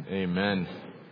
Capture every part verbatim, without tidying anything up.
Amen.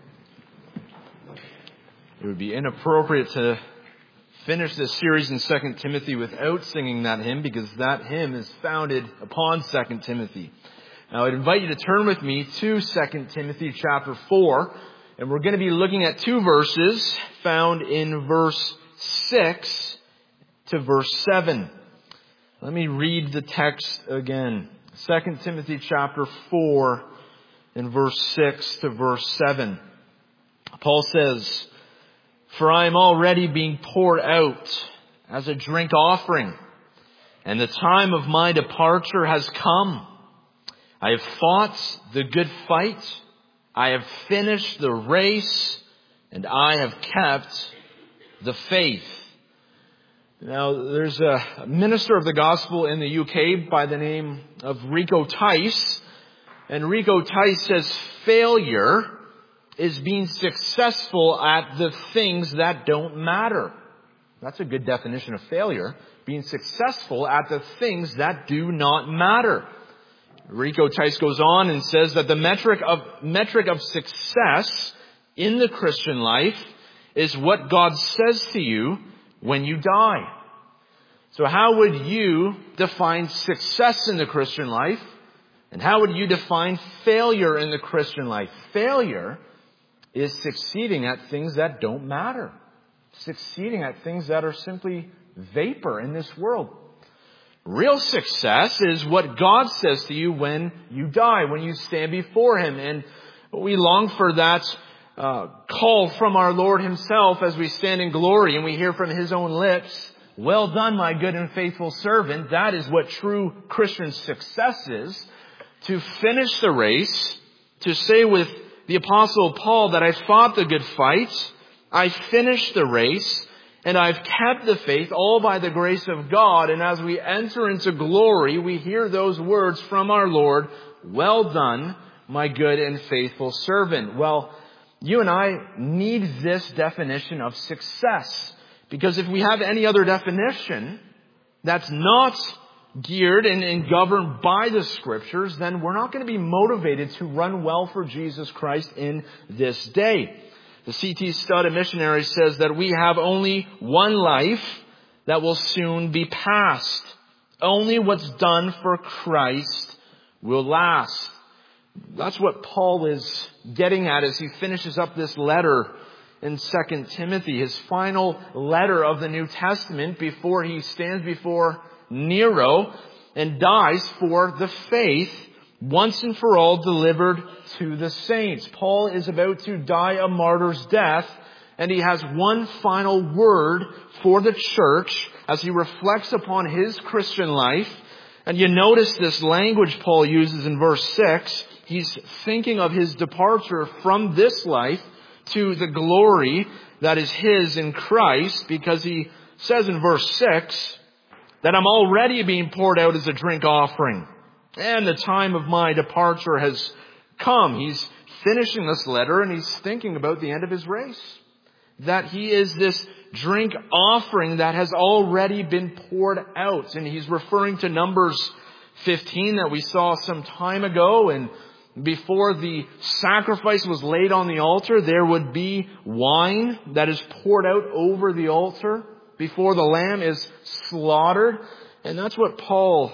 It would be inappropriate to finish this series in Second Timothy without singing that hymn, because that hymn is founded upon Second Timothy. Now, I'd invite you to turn with me to Second Timothy chapter four, and we're going to be looking at two verses found in verse six to verse seven. Let me read the text again. Second Timothy chapter four, in verse six to verse seven. Paul says, "For I am already being poured out as a drink offering, and the time of my departure has come. I have fought the good fight. I have finished the race, and I have kept the faith." Now, there's a minister of the gospel in the U K by the name of Rico Tice. And Rico Tice says failure is being successful at the things that don't matter. That's a good definition of failure. Being successful at the things that do not matter. Rico Tice goes on and says that the metric of, metric of success in the Christian life is what God says to you when you die. So how would you define success in the Christian life? And how would you define failure in the Christian life? Failure is succeeding at things that don't matter. Succeeding at things that are simply vapor in this world. Real success is what God says to you when you die, when you stand before Him. And we long for that uh, call from our Lord Himself as we stand in glory and we hear from His own lips, "Well done, my good and faithful servant." That is what true Christian success is. To finish the race, to say with the Apostle Paul that I fought the good fight, I finished the race, and I've kept the faith, all by the grace of God. And as we enter into glory, we hear those words from our Lord, "Well done, my good and faithful servant." Well, you and I need this definition of success, because if we have any other definition that's not geared and, and governed by the Scriptures, then we're not going to be motivated to run well for Jesus Christ in this day. The C T Studd, a missionary, says that we have only one life that will soon be past. Only what's done for Christ will last. That's what Paul is getting at as he finishes up this letter in Second Timothy, his final letter of the New Testament before he stands before Nero and dies for the faith once and for all delivered to the saints. Paul is about to die a martyr's death, and he has one final word for the church as he reflects upon his Christian life. And you notice this language Paul uses in verse six. He's thinking of his departure from this life to the glory that is his in Christ, because he says in verse six that I'm already being poured out as a drink offering, and the time of my departure has come. He's finishing this letter and he's thinking about the end of his race. That he is this drink offering that has already been poured out. And he's referring to Numbers fifteen that we saw some time ago. And before the sacrifice was laid on the altar, there would be wine that is poured out over the altar before the lamb is slaughtered. And that's what Paul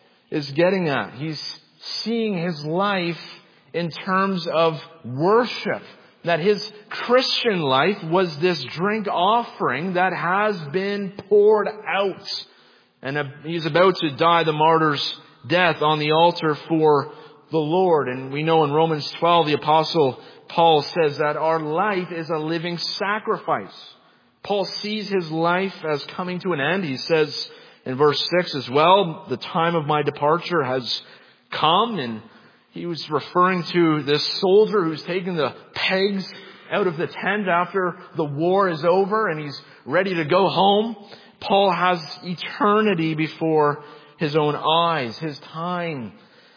is getting at. He's seeing his life in terms of worship. That his Christian life was this drink offering that has been poured out. And he's about to die the martyr's death on the altar for the Lord. And we know in Romans twelve, the Apostle Paul says that our life is a living sacrifice. Paul sees his life as coming to an end. He says in verse six as well, the time of my departure has come. And he was referring to this soldier who's taken the pegs out of the tent after the war is over and he's ready to go home. Paul has eternity before his own eyes. His time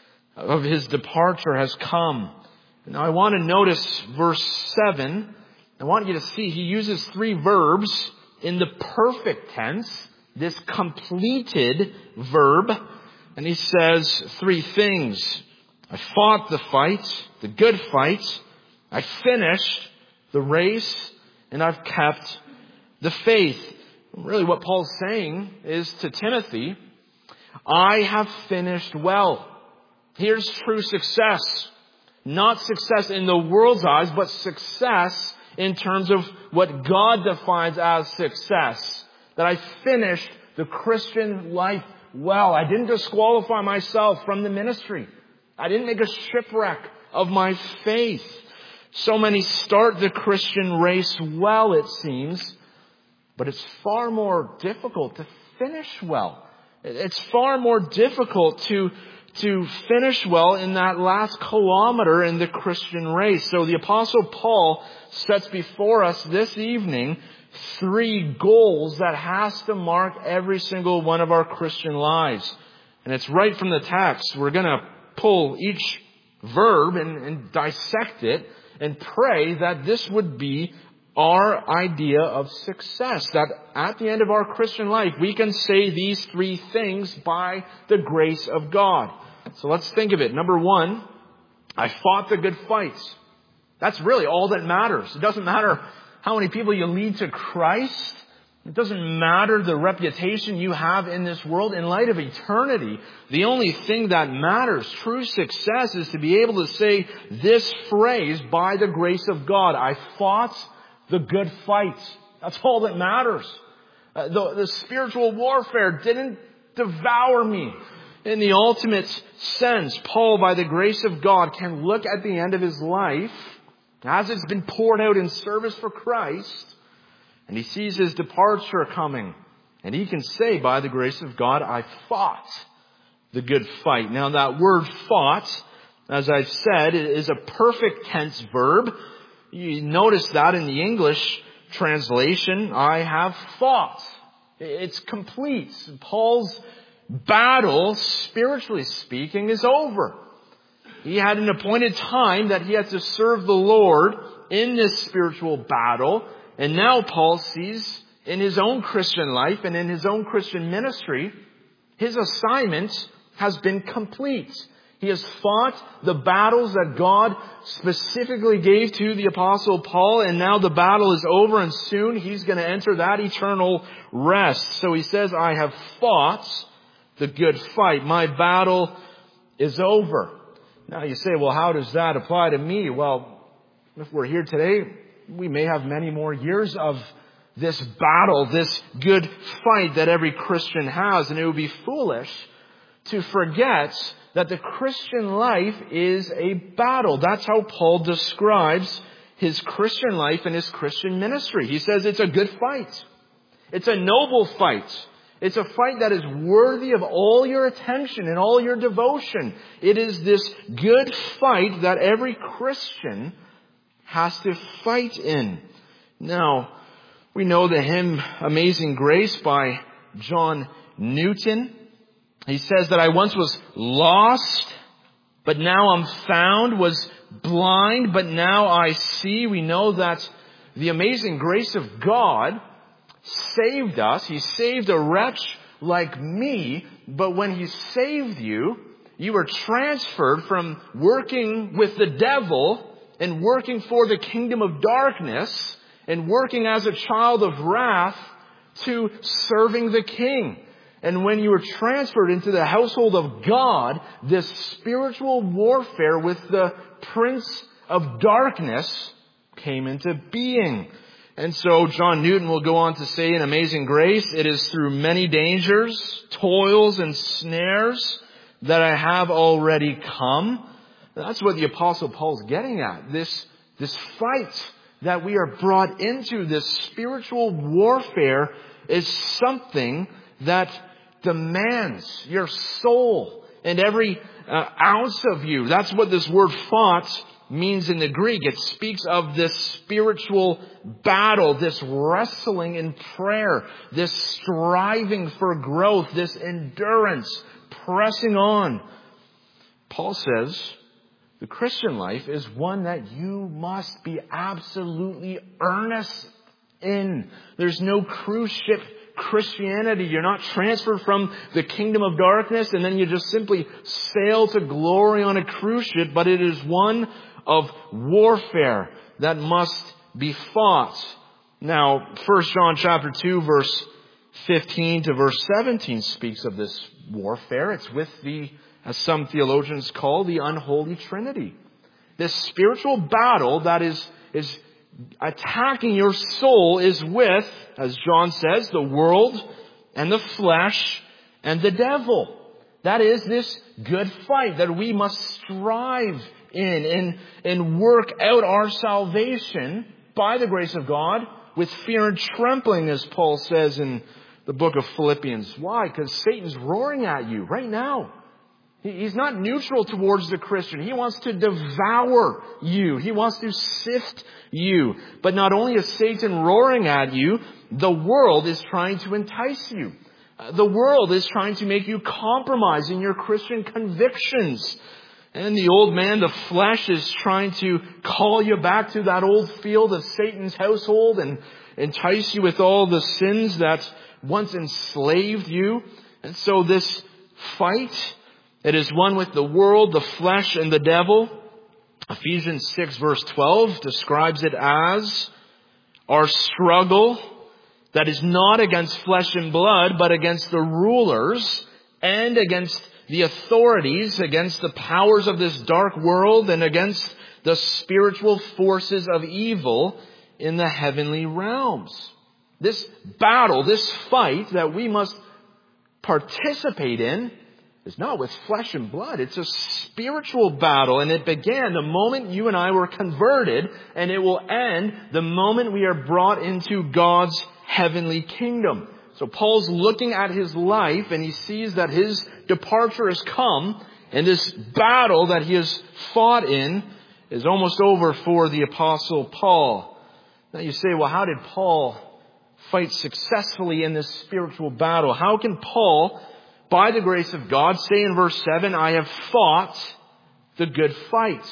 of his departure has come. Now I want to notice verse seven. I want you to see he uses three verbs in the perfect tense, this completed verb, and he says three things. I fought the fight, the good fight. I finished the race and I've kept the faith. Really what Paul's saying is to Timothy, I have finished well. Here's true success. Not success in the world's eyes, but success in terms of what God defines as success. That I finished the Christian life well. I didn't disqualify myself from the ministry. I didn't make a shipwreck of my faith. So many start the Christian race well, it seems, but it's far more difficult to finish well. It's far more difficult to, to finish well in that last kilometer in the Christian race. So the Apostle Paul sets before us this evening three goals that has to mark every single one of our Christian lives. And it's right from the text. We're going to pull each verb and, and dissect it and pray that this would be our idea of success. That at the end of our Christian life, we can say these three things by the grace of God. So let's think of it. Number one, I fought the good fight. That's really all that matters. It doesn't matter how many people you lead to Christ. It doesn't matter the reputation you have in this world. In light of eternity, the only thing that matters, true success, is to be able to say this phrase, by the grace of God. I fought the good fight. That's all that matters. Uh, the, the spiritual warfare didn't devour me. In the ultimate sense, Paul, by the grace of God, can look at the end of his life as it's been poured out in service for Christ, and he sees his departure coming. And he can say, by the grace of God, I fought the good fight. Now that word fought, as I've said, is a perfect tense verb. You notice that in the English translation, I have fought. It's complete. Paul's battle, spiritually speaking, is over. He had an appointed time that he had to serve the Lord in this spiritual battle. And now Paul sees in his own Christian life and in his own Christian ministry, his assignment has been complete. He has fought the battles that God specifically gave to the Apostle Paul, and now the battle is over, and soon he's going to enter that eternal rest. So he says, I have fought the good fight. My battle is over. Now you say, well, how does that apply to me? Well, if we're here today, we may have many more years of this battle, this good fight that every Christian has. And it would be foolish to forget that the Christian life is a battle. That's how Paul describes his Christian life and his Christian ministry. He says it's a good fight. It's a noble fight. It's a fight that is worthy of all your attention and all your devotion. It is this good fight that every Christian has to fight in. Now, we know the hymn Amazing Grace by John Newton. He says that I once was lost, but now I'm found, was blind, but now I see. We know that the amazing grace of God saved us. He saved a wretch like me, but when He saved you, you were transferred from working with the devil and working for the kingdom of darkness and working as a child of wrath to serving the King. And when you were transferred into the household of God, this spiritual warfare with the prince of darkness came into being. And so John Newton will go on to say in Amazing Grace, it is through many dangers, toils, and snares that I have already come. That's what the Apostle Paul's getting at. This, this fight that we are brought into, this spiritual warfare, is something that demands your soul and every uh, ounce of you. That's what this word fought means in the Greek. It speaks of this spiritual battle, this wrestling in prayer, this striving for growth, this endurance, pressing on. Paul says the Christian life is one that you must be absolutely earnest in. There's no cruise ship Christianity. You're not transferred from the kingdom of darkness and then you just simply sail to glory on a cruise ship, but it is one of warfare that must be fought. Now, First John chapter two, verse fifteen to verse seventeen speaks of this warfare. It's with the, as some theologians call, the unholy trinity. This spiritual battle that is, is attacking your soul is with, as John says, the world and the flesh and the devil. That is this good fight that we must strive in and, and work out our salvation by the grace of God with fear and trembling, as Paul says in the book of Philippians. Why? Because Satan's roaring at you right now. He's not neutral towards the Christian. He wants to devour you. He wants to sift you. But not only is Satan roaring at you, the world is trying to entice you. The world is trying to make you compromise in your Christian convictions. And the old man, the flesh, is trying to call you back to that old field of Satan's household and entice you with all the sins that once enslaved you. And so this fight, it is one with the world, the flesh, and the devil. Ephesians six verse twelve describes it as our struggle that is not against flesh and blood, but against the rulers and against the authorities, against the powers of this dark world, and against the spiritual forces of evil in the heavenly realms. This battle, this fight that we must participate in is not with flesh and blood. It's a spiritual battle, and it began the moment you and I were converted, and it will end the moment we are brought into God's heavenly kingdom. So Paul's looking at his life, and he sees that his departure has come, and this battle that he has fought in is almost over for the Apostle Paul. Now you say, well, how did Paul fight successfully in this spiritual battle? How can Paul, by the grace of God, say in verse seven, I have fought the good fight?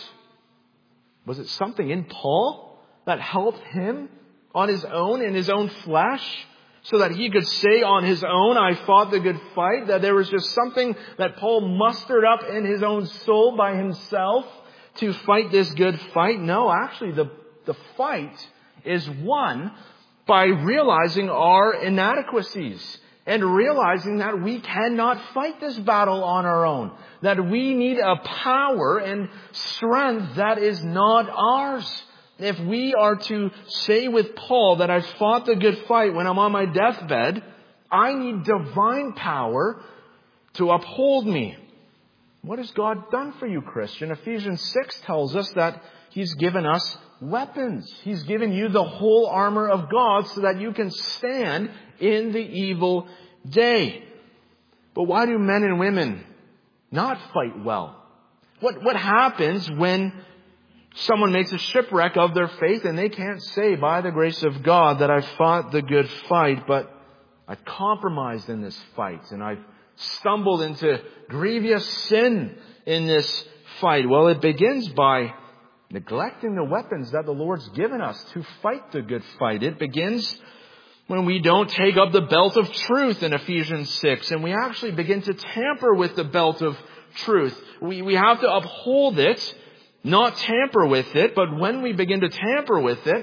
Was it something in Paul that helped him on his own, in his own flesh, so that he could say on his own, I fought the good fight? That there was just something that Paul mustered up in his own soul by himself to fight this good fight? No, actually, the, the fight is won by realizing our inadequacies and realizing that we cannot fight this battle on our own. That we need a power and strength that is not ours. If we are to say with Paul that I fought the good fight when I'm on my deathbed, I need divine power to uphold me. What has God done for you, Christian? Ephesians six tells us that He's given us weapons. He's given you the whole armor of God so that you can stand in the evil day. But why do men and women not fight well? What, what happens when someone makes a shipwreck of their faith and they can't say by the grace of God that I fought the good fight, but I've compromised in this fight and I've stumbled into grievous sin in this fight? Well, it begins by neglecting the weapons that the Lord's given us to fight the good fight. It begins when we don't take up the belt of truth in Ephesians six, and we actually begin to tamper with the belt of truth. We, we have to uphold it, not tamper with it, but when we begin to tamper with it,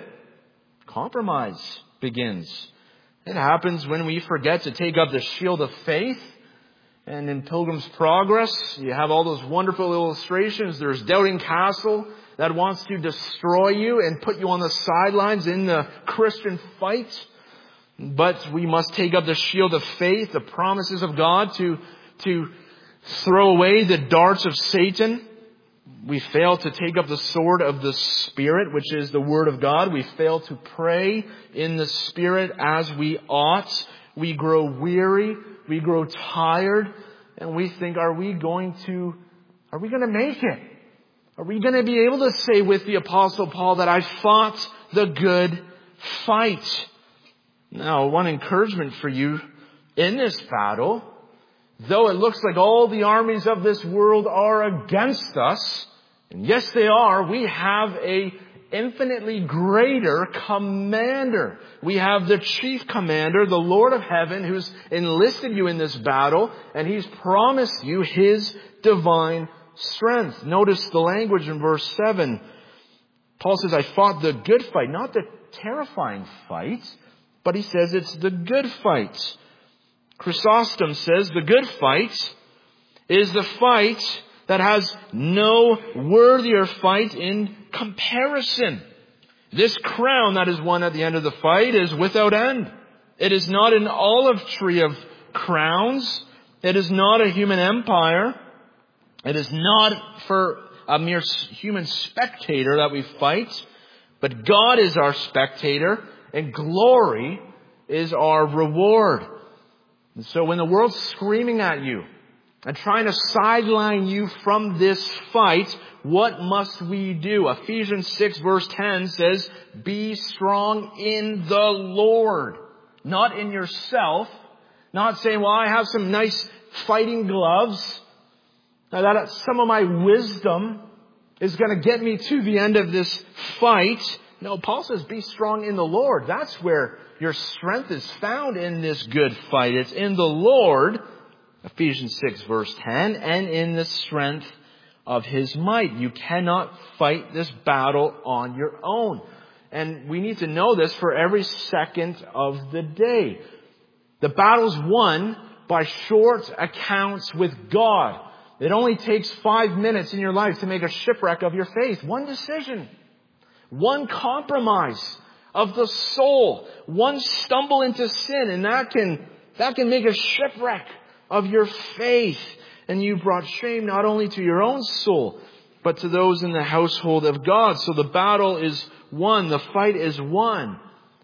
compromise begins. It happens when we forget to take up the shield of faith. And in Pilgrim's Progress, you have all those wonderful illustrations. There's Doubting Castle that wants to destroy you and put you on the sidelines in the Christian fight. But we must take up the shield of faith, the promises of God, to, to throw away the darts of Satan. We fail to take up the sword of the Spirit, which is the Word of God. We fail to pray in the Spirit as we ought. We grow weary. We grow tired. And we think, are we going to, are we going to make it? Are we going to be able to say with the Apostle Paul that I fought the good fight? Now, one encouragement for you in this battle, though it looks like all the armies of this world are against us, and yes, they are, we have a infinitely greater commander. We have the chief commander, the Lord of heaven, who's enlisted you in this battle, and He's promised you His divine strength. Notice the language in verse seven. Paul says, I fought the good fight, not the terrifying fight, but he says it's the good fight. Chrysostom says the good fight is the fight that has no worthier fight in comparison. This crown that is won at the end of the fight is without end. It is not an olive tree of crowns. It is not a human empire. It is not for a mere human spectator that we fight, but God is our spectator and glory is our reward. And so when the world's screaming at you and trying to sideline you from this fight, what must we do? Ephesians six verse ten says, be strong in the Lord, not in yourself. Not saying, well, I have some nice fighting gloves. Now that some of my wisdom is going to get me to the end of this fight. No, Paul says, be strong in the Lord. That's where your strength is found in this good fight. It's in the Lord, Ephesians six verse ten, and in the strength of His might. You cannot fight this battle on your own. And we need to know this for every second of the day. The battle's won by short accounts with God. It only takes five minutes in your life to make a shipwreck of your faith. One decision. One compromise of the soul. One stumble into sin, and that can, that can make a shipwreck of your faith. And you brought shame not only to your own soul, but to those in the household of God. So the battle is won. The fight is won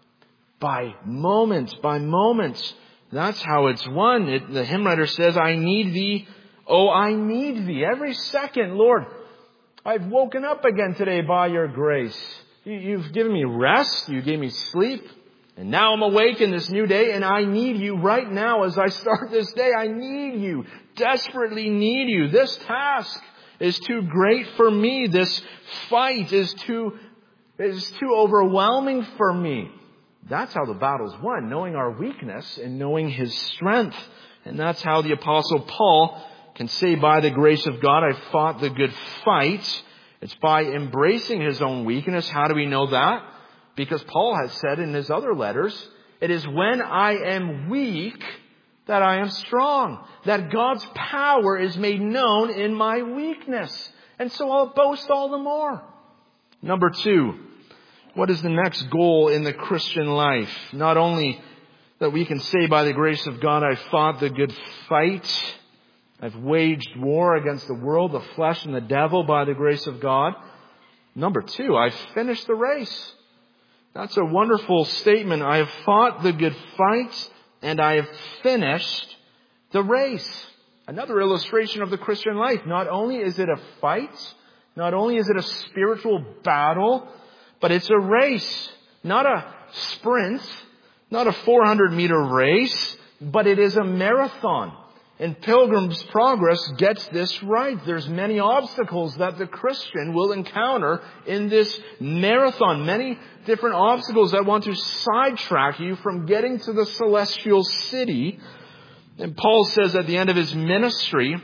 by moment, by moment. That's how it's won. It, the hymn writer says, I need thee. Oh, I need thee. Every second, Lord, I've woken up again today by your grace. You, you've given me rest. You gave me sleep. And now I'm awake in this new day, and I need you right now as I start this day. I need you. Desperately need you. This task is too great for me. This fight is too, is too overwhelming for me. That's how the battle's won, knowing our weakness and knowing His strength. And that's how the Apostle Paul can say, by the grace of God, I fought the good fight. It's by embracing his own weakness. How do we know that? Because Paul has said in his other letters, it is when I am weak that I am strong. That God's power is made known in my weakness. And so I'll boast all the more. Number two, what is the next goal in the Christian life? Not only that we can say by the grace of God, I fought the good fight. I've waged war against the world, the flesh, and the devil by the grace of God. Number two, I've finished the race. That's a wonderful statement. I have fought the good fight and I have finished the race. Another illustration of the Christian life. Not only is it a fight, not only is it a spiritual battle, but it's a race. Not a sprint, not a four hundred meter race, but it is a marathon. And Pilgrim's Progress gets this right. There's many obstacles that the Christian will encounter in this marathon. Many different obstacles that want to sidetrack you from getting to the celestial city. And Paul says at the end of his ministry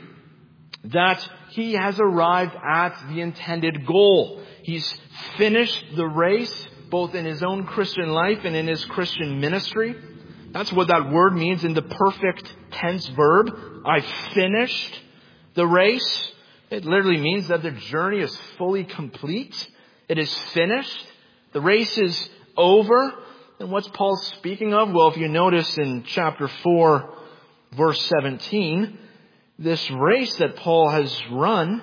that he has arrived at the intended goal. He's finished the race, both in his own Christian life and in his Christian ministry. That's what that word means in the perfect tense verb. I finished the race. It literally means that the journey is fully complete. It is finished. The race is over. And what's Paul speaking of? Well, if you notice in chapter four, verse seventeen, this race that Paul has run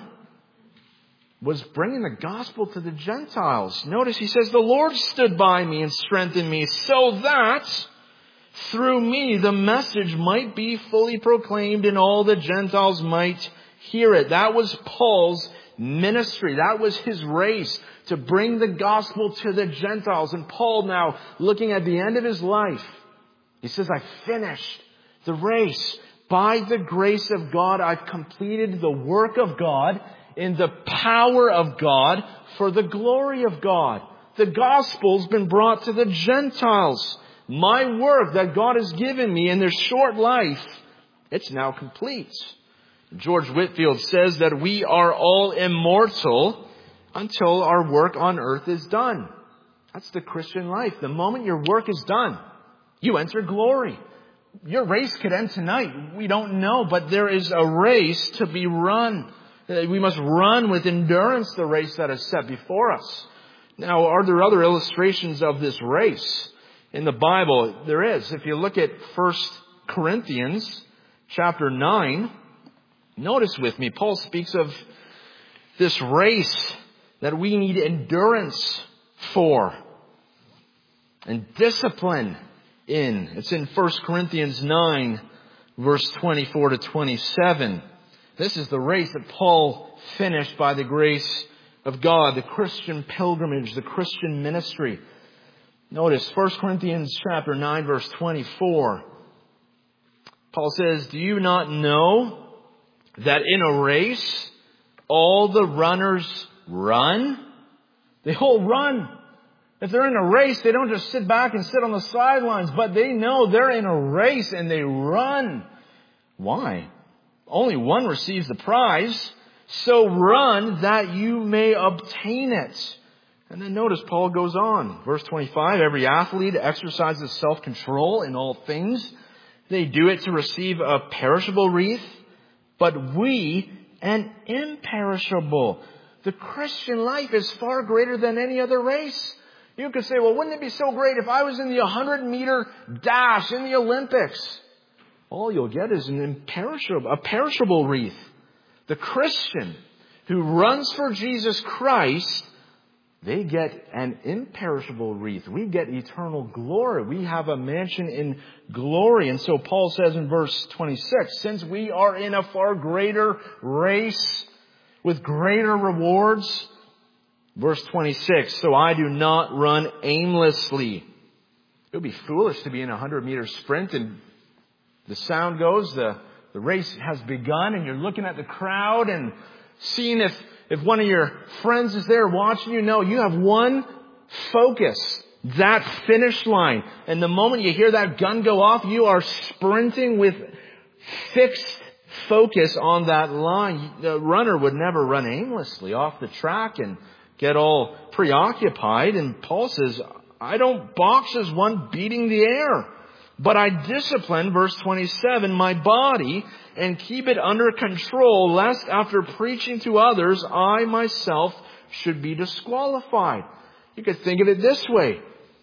was bringing the gospel to the Gentiles. Notice he says, the Lord stood by me and strengthened me so that through me the message might be fully proclaimed and all the Gentiles might hear it. That was Paul's ministry. That was his race, to bring the gospel to the Gentiles. And Paul now, looking at the end of his life, he says, I finished the race. By the grace of God, I've completed the work of God in the power of God for the glory of God. The gospel's been brought to the Gentiles. My work that God has given me in this short life, it's now complete. George Whitefield says that we are all immortal until our work on earth is done. That's the Christian life. The moment your work is done, you enter glory. Your race could end tonight. We don't know, but there is a race to be run. We must run with endurance the race that is set before us. Now, are there other illustrations of this race in the Bible? There is. If you look at First Corinthians chapter nine, notice with me, Paul speaks of this race that we need endurance for and discipline in. It's in First Corinthians nine, verse twenty-four to twenty-seven. This is the race that Paul finished by the grace of God, the Christian pilgrimage, the Christian ministry. Notice First Corinthians chapter nine, verse twenty-four. Paul says, "Do you not know that in a race all the runners run?" They all run. If they're in a race, they don't just sit back and sit on the sidelines, but they know they're in a race and they run. Why? Only one receives the prize. So run that you may obtain it. And then notice Paul goes on. Verse twenty-five, "Every athlete exercises self-control in all things. They do it to receive a perishable wreath, but we an imperishable." The Christian life is far greater than any other race. You could say, well, wouldn't it be so great if I was in the one hundred meter dash in the Olympics? All you'll get is an imperishable, a perishable wreath. The Christian who runs for Jesus Christ, they get an imperishable wreath. We get eternal glory. We have a mansion in glory. And so Paul says in verse twenty-six, since we are in a far greater race with greater rewards, verse twenty-six, "So I do not run aimlessly." It would be foolish to be in a hundred meter sprint and the sound goes, the, the race has begun, and you're looking at the crowd and seeing if, if one of your friends is there watching you. No, you have one focus, that finish line. And the moment you hear that gun go off, you are sprinting with fixed focus on that line. The runner would never run aimlessly off the track and get all preoccupied. And Paul says, I don't box as one beating the air, but I discipline, verse twenty-seven, my body and keep it under control, lest after preaching to others, I myself should be disqualified. You could think of it this way.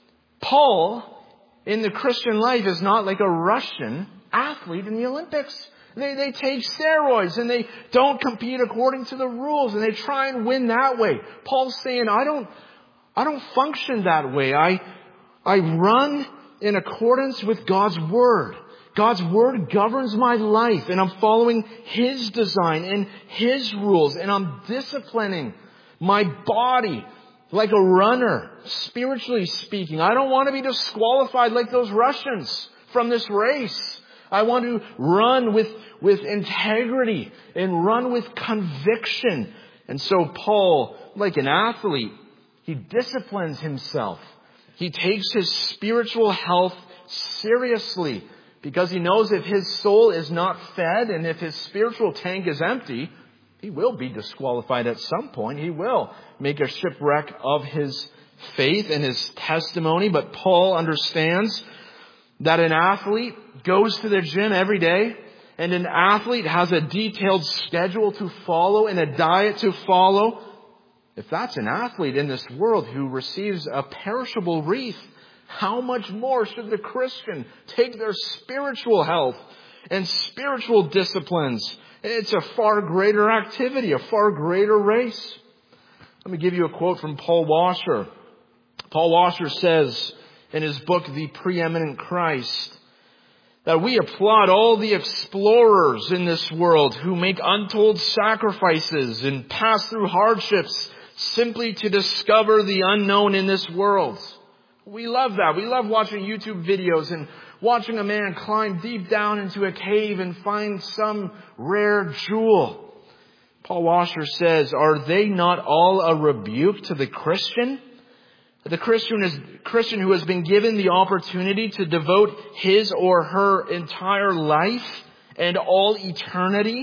Paul, in the Christian life, is not like a Russian athlete in the Olympics. They, they take steroids and they don't compete according to the rules and they try and win that way. Paul's saying, I don't, I don't function that way. I, I run in accordance with God's Word. God's Word governs my life, and I'm following His design and His rules, and I'm disciplining my body like a runner, spiritually speaking. I don't want to be disqualified like those Russians from this race. I want to run with, with integrity and run with conviction. And so Paul, like an athlete, he disciplines himself. He takes his spiritual health seriously because he knows if his soul is not fed and if his spiritual tank is empty, he will be disqualified at some point. He will make a shipwreck of his faith and his testimony. But Paul understands that an athlete goes to the gym every day, and an athlete has a detailed schedule to follow and a diet to follow. If that's an athlete in this world who receives a perishable wreath, how much more should the Christian take their spiritual health and spiritual disciplines? It's a far greater activity, a far greater race. Let me give you a quote from Paul Washer. Paul Washer says in his book, The Preeminent Christ, that we applaud all the explorers in this world who make untold sacrifices and pass through hardships simply to discover the unknown in this world. We love that. We love watching YouTube videos and watching a man climb deep down into a cave and find some rare jewel. Paul Washer says, are they not all a rebuke to the Christian? The Christian is Christian who has been given the opportunity to devote his or her entire life and all eternity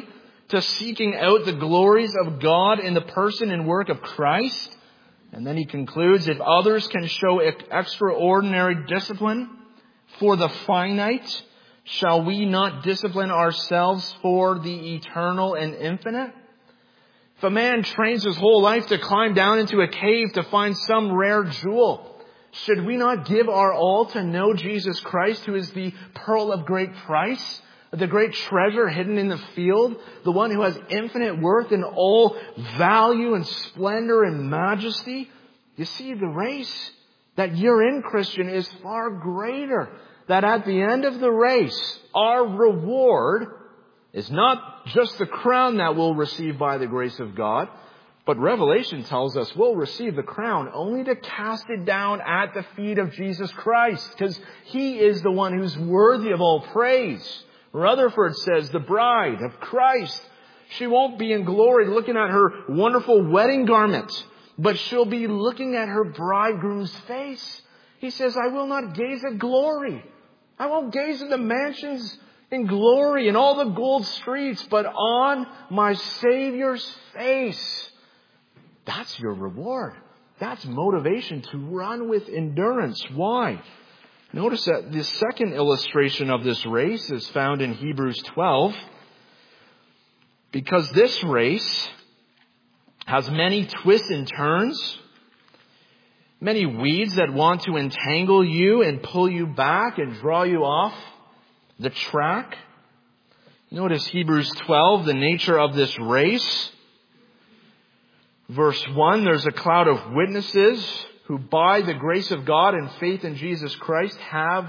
to seeking out the glories of God in the person and work of Christ. And then he concludes, if others can show extraordinary discipline for the finite, shall we not discipline ourselves for the eternal and infinite? If a man trains his whole life to climb down into a cave to find some rare jewel, should we not give our all to know Jesus Christ, who is the pearl of great price, the great treasure hidden in the field, the one who has infinite worth in all value and splendor and majesty? You see, the race that you're in, Christian, is far greater. That at the end of the race, our reward is not just the crown that we'll receive by the grace of God, but Revelation tells us we'll receive the crown only to cast it down at the feet of Jesus Christ, because He is the one who's worthy of all praise. Rutherford says the bride of Christ, she won't be in glory looking at her wonderful wedding garment, but she'll be looking at her bridegroom's face. He says, I will not gaze at glory. I won't gaze at the mansions in glory and all the gold streets, but on my Savior's face. That's your reward. That's motivation to run with endurance. Why? Notice that the second illustration of this race is found in Hebrews twelve. Because this race has many twists and turns, many weeds that want to entangle you and pull you back and draw you off the track. Notice Hebrews twelve, the nature of this race. Verse one, there's a cloud of witnesses who by the grace of God and faith in Jesus Christ have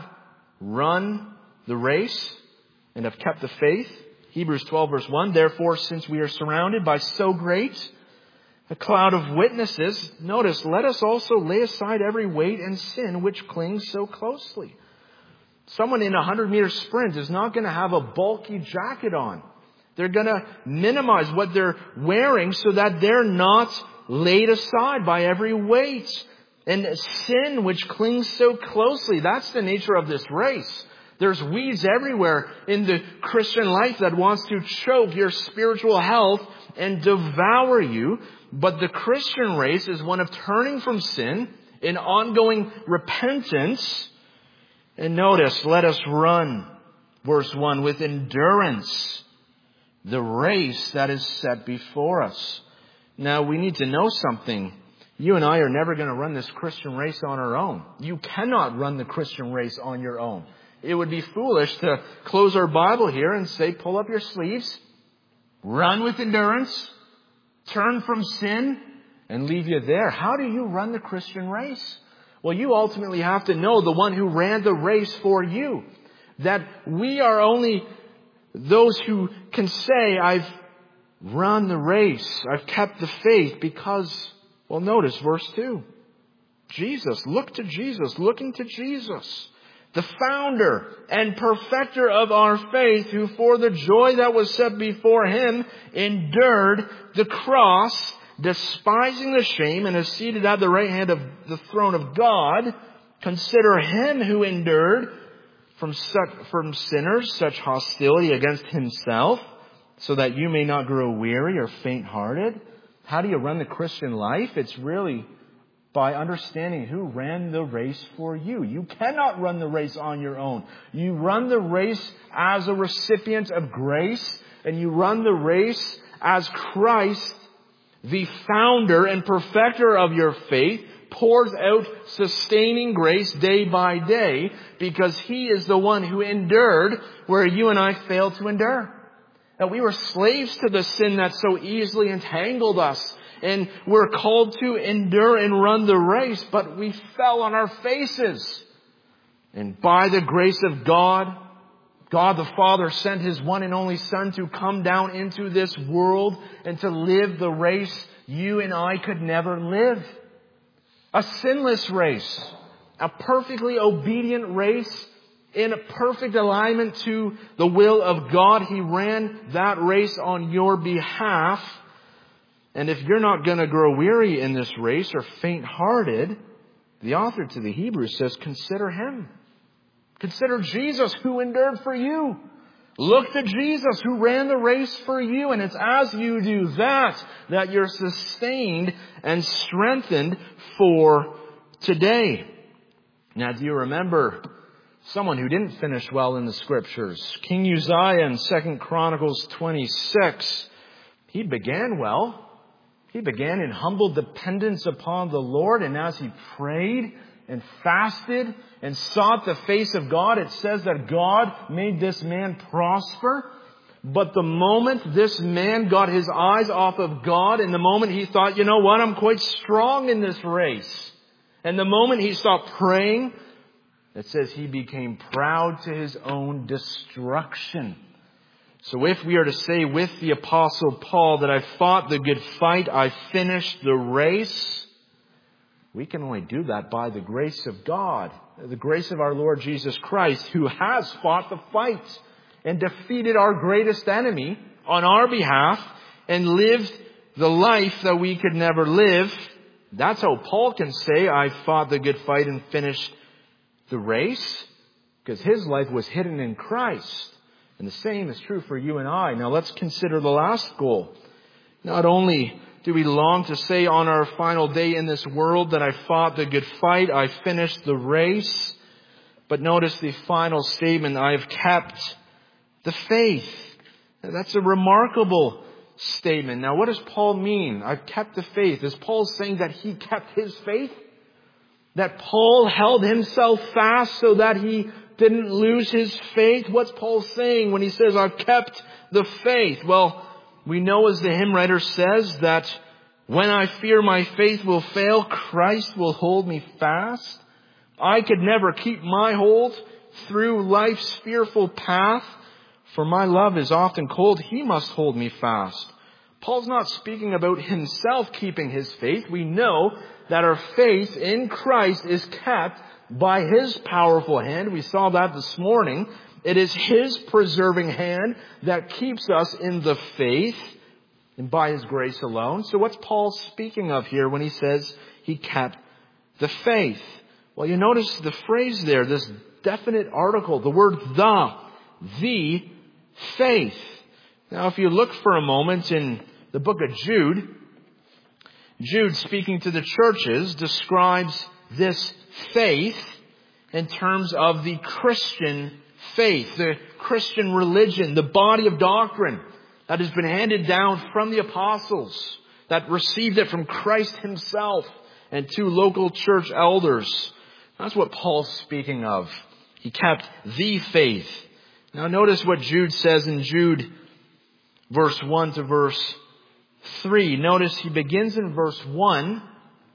run the race and have kept the faith. Hebrews twelve verse one, therefore, since we are surrounded by so great a cloud of witnesses, notice, let us also lay aside every weight and sin which clings so closely. Someone in a hundred meter sprint is not going to have a bulky jacket on. They're going to minimize what they're wearing so that they're not laid aside by every weight and sin which clings so closely. That's the nature of this race. There's weeds everywhere in the Christian life that wants to choke your spiritual health and devour you. But the Christian race is one of turning from sin in ongoing repentance. And notice, let us run, verse one, with endurance, the race that is set before us. Now, we need to know something. You and I are never going to run this Christian race on our own. You cannot run the Christian race on your own. It would be foolish to close our Bible here and say, pull up your sleeves, run with endurance, turn from sin, and leave you there. How do you run the Christian race? Well, you ultimately have to know the one who ran the race for you. That we are only those who can say, I've run the race, I've kept the faith, because, well, notice verse two. Jesus, look to Jesus, looking to Jesus, the founder and perfecter of our faith, who for the joy that was set before Him endured the cross, despising the shame, and is seated at the right hand of the throne of God. Consider Him who endured from such, from sinners such hostility against Himself, so that you may not grow weary or faint-hearted. How do you run the Christian life? It's really by understanding who ran the race for you. You cannot run the race on your own. You run the race as a recipient of grace, and you run the race as Christ, the founder and perfecter of your faith, pours out sustaining grace day by day, because He is the one who endured where you and I failed to endure. That we were slaves to the sin that so easily entangled us, and we're called to endure and run the race, but we fell on our faces. And by the grace of God, God the Father sent His one and only Son to come down into this world and to live the race you and I could never live. A sinless race, a perfectly obedient race in a perfect alignment to the will of God. He ran that race on your behalf. And if you're not going to grow weary in this race or faint-hearted, the author to the Hebrews says, consider Him. Consider Jesus who endured for you. Look to Jesus who ran the race for you. And it's as you do that that you're sustained and strengthened for today. Now, do you remember someone who didn't finish well in the Scriptures? King Uzziah in Second Chronicles twenty-six. He began well. He began in humble dependence upon the Lord, and as he prayed and fasted and sought the face of God, it says that God made this man prosper. But the moment this man got his eyes off of God, and the moment he thought, you know what, I'm quite strong in this race, and the moment he stopped praying, it says he became proud to his own destruction. So if we are to say with the Apostle Paul that I fought the good fight, I finished the race, we can only do that by the grace of God, the grace of our Lord Jesus Christ, who has fought the fight and defeated our greatest enemy on our behalf and lived the life that we could never live. That's how Paul can say, I fought the good fight and finished the race, because his life was hidden in Christ. And the same is true for you and I. Now let's consider the last goal. Not only do we long to say on our final day in this world that I fought the good fight, I finished the race, but notice the final statement, I have kept the faith. Now, that's a remarkable statement. Now what does Paul mean? I've kept the faith. Is Paul saying that he kept his faith? That Paul held himself fast so that he didn't lose his faith? What's Paul saying when he says, I've kept the faith? Well, we know, as the hymn writer says, that when I fear my faith will fail, Christ will hold me fast. I could never keep my hold through life's fearful path, for my love is often cold. He must hold me fast. Paul's not speaking about himself keeping his faith. We know that our faith in Christ is kept by his powerful hand. We saw that this morning. It is his preserving hand that keeps us in the faith, and by his grace alone. So what's Paul speaking of here when he says he kept the faith? Well, you notice the phrase there, this definite article, the word the, the faith. Now, if you look for a moment in the book of Jude, Jude, speaking to the churches, describes this faith in terms of the Christian faith, the Christian religion, the body of doctrine that has been handed down from the apostles, that received it from Christ himself and two local church elders. That's what Paul's speaking of. He kept the faith. Now notice what Jude says in Jude verse one to verse three. Notice he begins in verse one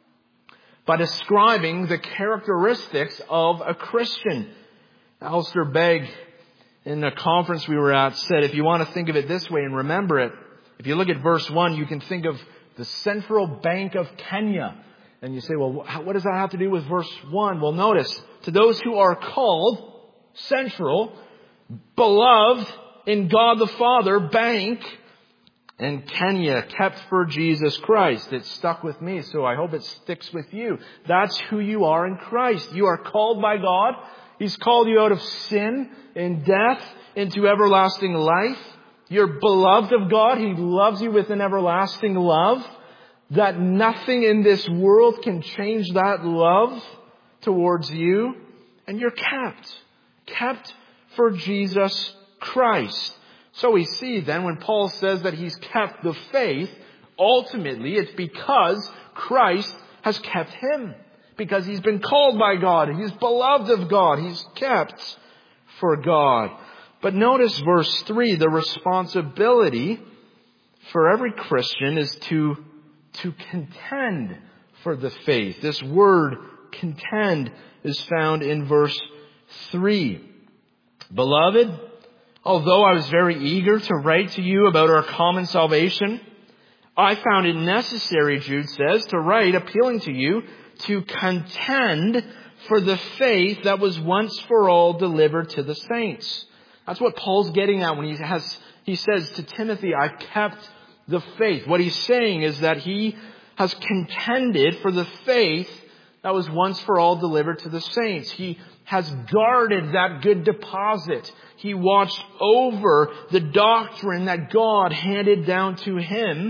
by describing the characteristics of a Christian. Alistair Begg, in a conference we were at, said if you want to think of it this way and remember it, if you look at verse one, you can think of the Central Bank of Kenya. And you say, well, what does that have to do with verse one? Well, notice, to those who are called central, beloved in God the Father, bank, and Kenya, kept for Jesus Christ. It stuck with me, so I hope it sticks with you. That's who you are in Christ. You are called by God. He's called you out of sin and death into everlasting life. You're beloved of God. He loves you with an everlasting love, that nothing in this world can change that love towards you. And you're kept. Kept for Jesus Christ. So we see then when Paul says that he's kept the faith, ultimately it's because Christ has kept him. Because he's been called by God. He's beloved of God. He's kept for God. But notice verse three, the responsibility for every Christian is to, to contend for the faith. This word contend is found in verse three. Beloved, although I was very eager to write to you about our common salvation, I found it necessary, Jude says, to write appealing to you to contend for the faith that was once for all delivered to the saints. That's what Paul's getting at when he has, he says to Timothy, I've kept the faith. What he's saying is that he has contended for the faith that was once for all delivered to the saints. He has guarded that good deposit. He watched over the doctrine that God handed down to him.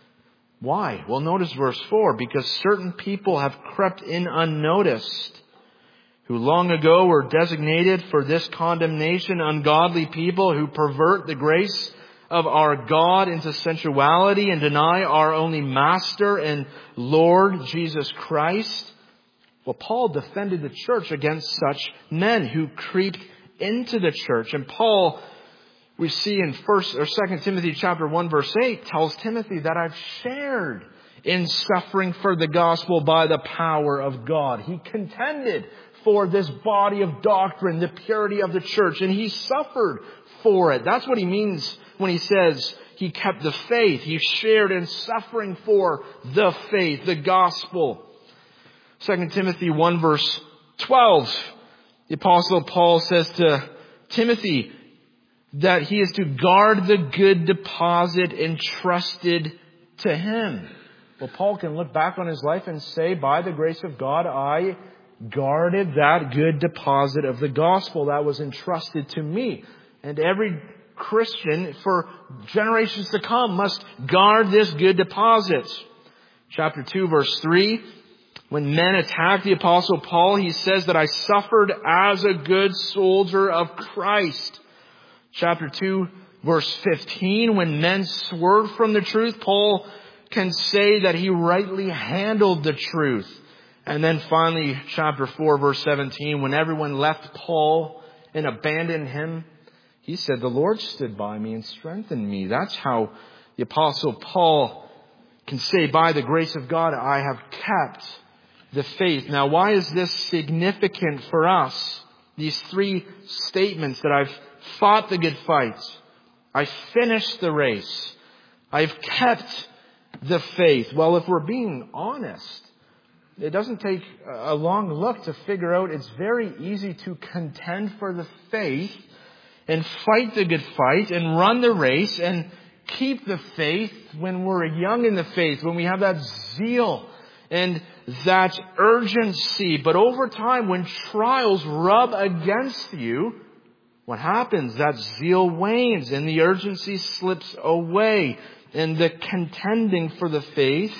Why? Well, notice verse four. Because certain people have crept in unnoticed, who long ago were designated for this condemnation, ungodly people who pervert the grace of our God into sensuality and deny our only Master and Lord Jesus Christ. Well, Paul defended the church against such men who creeped into the church. And Paul, we see in First or Second Timothy chapter one verse eight, tells Timothy that I've shared in suffering for the gospel by the power of God. He contended for this body of doctrine, the purity of the church, and he suffered for it. That's what he means when he says he kept the faith. He shared in suffering for the faith, the gospel. Second Timothy one verse twelve, the Apostle Paul says to Timothy that he is to guard the good deposit entrusted to him. Well, Paul can look back on his life and say, by the grace of God, I guarded that good deposit of the gospel that was entrusted to me. And every Christian for generations to come must guard this good deposit. Chapter two verse three, when men attacked the Apostle Paul, he says that I suffered as a good soldier of Christ. Chapter two verse fifteen, when men swerved from the truth, Paul can say that he rightly handled the truth. And then finally, chapter four verse seventeen, when everyone left Paul and abandoned him, he said, the Lord stood by me and strengthened me. That's how the Apostle Paul can say, by the grace of God, I have kept the faith. Now, why is this significant for us? These three statements that I've fought the good fight, I've finished the race, I've kept the faith. Well, if we're being honest, it doesn't take a long look to figure out it's very easy to contend for the faith and fight the good fight and run the race and keep the faith when we're young in the faith, when we have that zeal and that urgency. But over time, when trials rub against you, what happens? That zeal wanes and the urgency slips away and the contending for the faith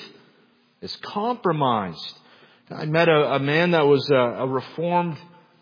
is compromised. I met a, a man that was a, a reformed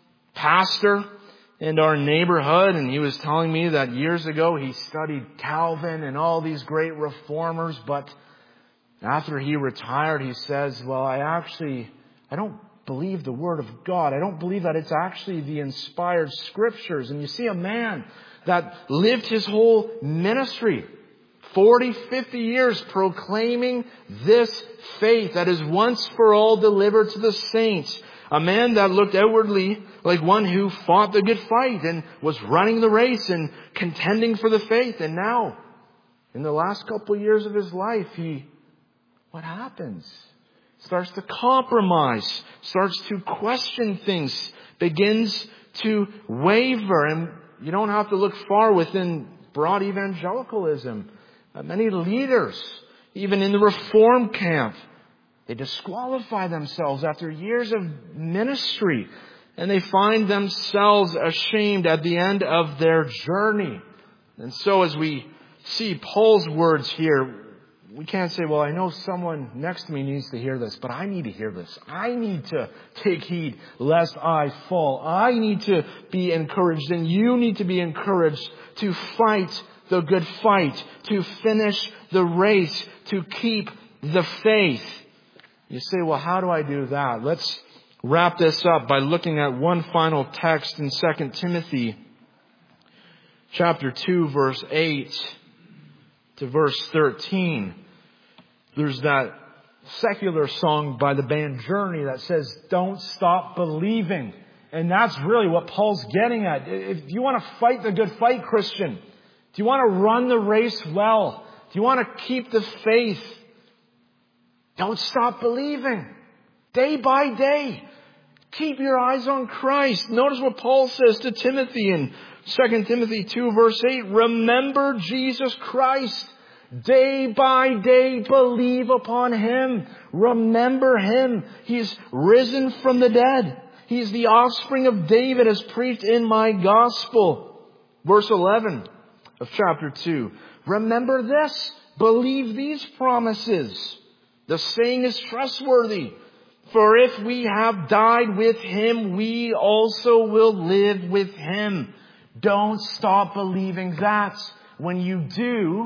pastor in our neighborhood, and he was telling me that years ago he studied Calvin and all these great reformers, but after he retired, he says, well, I actually, I don't believe the Word of God. I don't believe that it's actually the inspired Scriptures. And you see a man that lived his whole ministry, forty, fifty years, proclaiming this faith that is once for all delivered to the saints. A man that looked outwardly like one who fought the good fight and was running the race and contending for the faith. And now, in the last couple of years of his life, he, what happens? Starts to compromise, starts to question things, begins to waver. And you don't have to look far within broad evangelicalism. Uh, many leaders, even in the Reform camp, they disqualify themselves after years of ministry, and they find themselves ashamed at the end of their journey. And so as we see Paul's words here, we can't say, well, I know someone next to me needs to hear this, but I need to hear this. I need to take heed lest I fall. I need to be encouraged, and you need to be encouraged to fight the good fight, to finish the race, to keep the faith. You say, well, how do I do that? Let's wrap this up by looking at one final text in Second Timothy chapter two, verse eight to verse thirteen. There's that secular song by the band Journey that says, don't stop believing. And that's really what Paul's getting at. If you want to fight the good fight, Christian, do you want to run the race well? Do you want to keep the faith? Don't stop believing. Day by day. Keep your eyes on Christ. Notice what Paul says to Timothy in Second Timothy two verse eight. Remember Jesus Christ, Day by day, believe upon Him. Remember Him. He's risen from the dead. He's the offspring of David as preached in my gospel. Verse eleven of chapter two. Remember this. Believe these promises. The saying is trustworthy. For if we have died with Him, we also will live with Him. Don't stop believing that. When you do,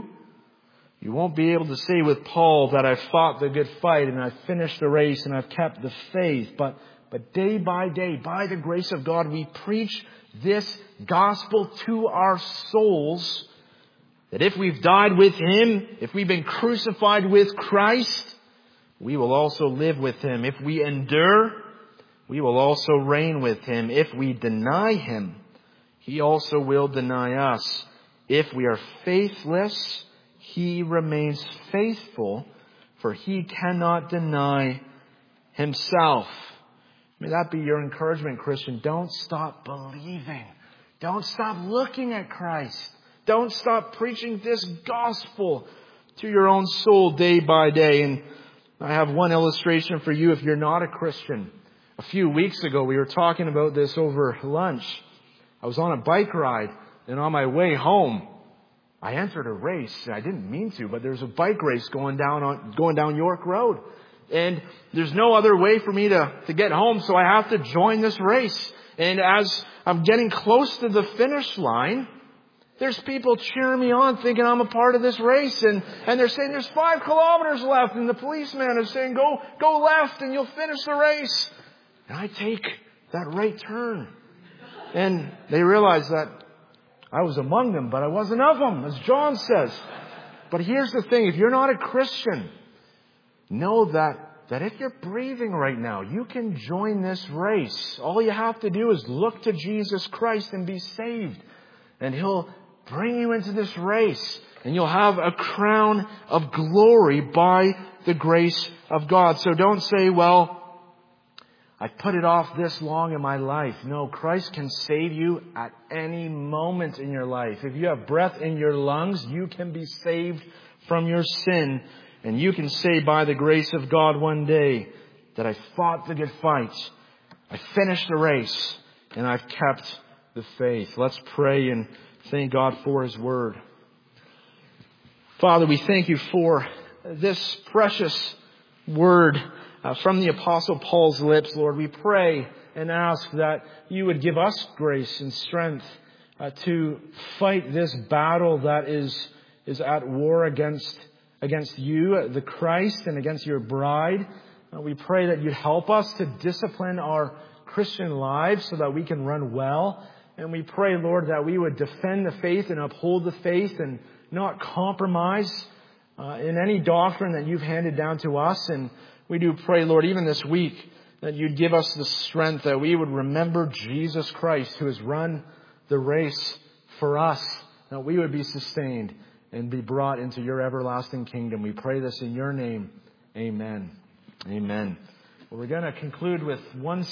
you won't be able to say with Paul that I've fought the good fight and I've finished the race and I've kept the faith. But, but day by day, by the grace of God, we preach this gospel to our souls. That if we've died with Him, if we've been crucified with Christ, we will also live with Him. If we endure, we will also reign with Him. If we deny Him, He also will deny us. If we are faithless, He remains faithful, for He cannot deny Himself. May that be your encouragement, Christian. Don't stop believing. Don't stop looking at Christ. Don't stop preaching this gospel to your own soul day by day. And I have one illustration for you if you're not a Christian. A few weeks ago, we were talking about this over lunch. I was on a bike ride, and on my way home, I entered a race. I didn't mean to, but there's a bike race going down on going down York Road. And there's no other way for me to, to get home, so I have to join this race. And as I'm getting close to the finish line, there's people cheering me on thinking I'm a part of this race. And, and they're saying there's five kilometers left. And the policeman is saying, go, go left and you'll finish the race. And I take that right turn. And they realize that I was among them, but I wasn't of them, as John says. But here's the thing. If you're not a Christian, know that, that if you're breathing right now, you can join this race. All you have to do is look to Jesus Christ and be saved. And He'll bring you into this race. And you'll have a crown of glory by the grace of God. So don't say, well, I've put it off this long in my life. No, Christ can save you at any moment in your life. If you have breath in your lungs, you can be saved from your sin. And you can say by the grace of God one day that I fought the good fight. I finished the race. And I've kept the faith. Let's pray and thank God for His Word. Father, we thank You for this precious Word uh, from the Apostle Paul's lips, Lord. We pray and ask that You would give us grace and strength uh, to fight this battle that is, is at war against, against You, the Christ, and against Your bride. Uh, we pray that You'd help us to discipline our Christian lives so that we can run well. And we pray, Lord, that we would defend the faith and uphold the faith and not compromise uh, in any doctrine that You've handed down to us. And we do pray, Lord, even this week, that You'd give us the strength that we would remember Jesus Christ, who has run the race for us, that we would be sustained and be brought into Your everlasting kingdom. We pray this in Your name. Amen. Amen. Well, we're going to conclude with one